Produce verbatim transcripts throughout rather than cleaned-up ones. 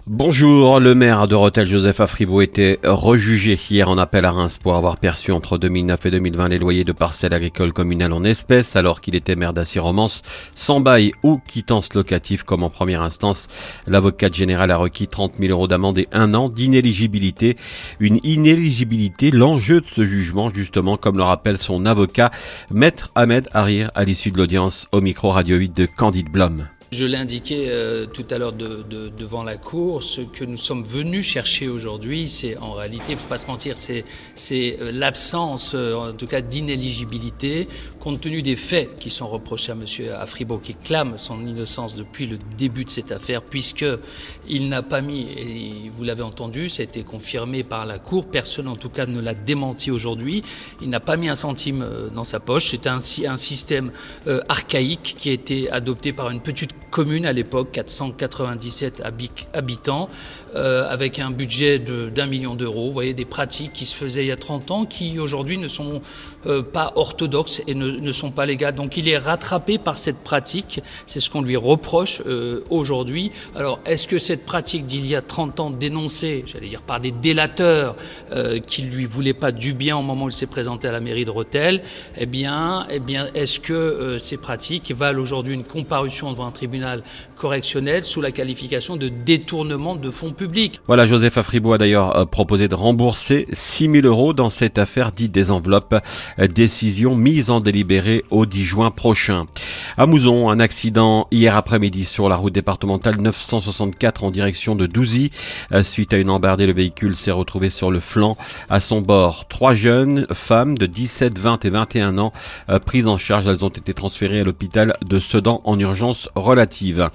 Bonjour, le maire de Rethel, Joseph Afribault, était rejugé hier en appel à Reims pour avoir perçu entre deux mille neuf et deux mille vingt les loyers de parcelles agricoles communales en espèces alors qu'il était maire d'Assy-Romance, sans bail ou quittance locative comme en première instance. L'avocate générale a requis trente mille euros d'amende et un an d'inéligibilité. Une inéligibilité, l'enjeu de ce jugement justement, comme le rappelle son avocat, Maître Ahmed Harir à l'issue de l'audience au micro Radio huit de Candide Blum. Je l'ai indiqué euh, tout à l'heure de, de, devant la Cour, ce que nous sommes venus chercher aujourd'hui, c'est en réalité, il ne faut pas se mentir, c'est, c'est l'absence, euh, en tout cas, d'inéligibilité, compte tenu des faits qui sont reprochés à M. Afribault, qui clame son innocence depuis le début de cette affaire, puisqu'il n'a pas mis, et vous l'avez entendu, ça a été confirmé par la Cour, personne en tout cas ne l'a démenti aujourd'hui, il n'a pas mis un centime dans sa poche, c'est un, un système euh, archaïque qui a été adopté par une petite commune à l'époque, quatre cent quatre-vingt-dix-sept habitants, euh, avec un budget de, d'un million d'euros. Vous voyez, des pratiques qui se faisaient il y a trente ans, qui aujourd'hui ne sont euh, pas orthodoxes et ne, ne sont pas légales. Donc il est rattrapé par cette pratique, c'est ce qu'on lui reproche euh, aujourd'hui. Alors est-ce que cette pratique d'il y a trente ans dénoncée, j'allais dire par des délateurs euh, qui ne lui voulaient pas du bien au moment où il s'est présenté à la mairie de Rethel, eh bien, eh bien est-ce que euh, ces pratiques valent aujourd'hui une comparution devant un tribunal correctionnel sous la qualification de détournement de fonds publics. Voilà, Joseph Afribault a d'ailleurs euh, proposé de rembourser six mille euros dans cette affaire dite des enveloppes. Euh, décision mise en délibéré au dix juin prochain. À Mouzon, un accident hier après-midi sur la route départementale neuf cent soixante-quatre en direction de Douzy. Euh, suite à une embardée, le véhicule s'est retrouvé sur le flanc. À son bord, trois jeunes femmes de dix-sept, vingt et vingt et un ans euh, prises en charge. Elles ont été transférées à l'hôpital de Sedan en urgence relative.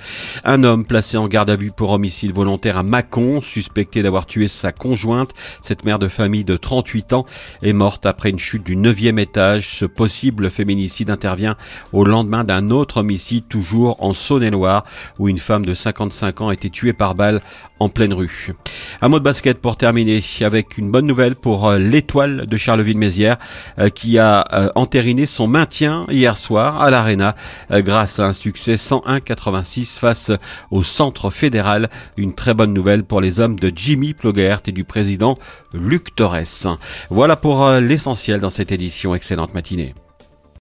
Un homme placé en garde à vue pour homicide volontaire à Mâcon, suspecté d'avoir tué sa conjointe. Cette mère de famille de trente-huit ans est morte après une chute du neuvième étage. Ce possible féminicide intervient au lendemain d'un autre homicide, toujours en Saône-et-Loire, où une femme de cinquante-cinq ans a été tuée par balle en pleine rue. Un mot de basket pour terminer, avec une bonne nouvelle pour l'Étoile de Charleville-Mézières, qui a entériné son maintien hier soir à l'Arena grâce à un succès cent un à quatre-vingt-six face au Centre fédéral. Une très bonne nouvelle pour les hommes de Jimmy Ploguert et du président Luc Torres. Voilà pour l'essentiel dans cette édition. Excellente matinée.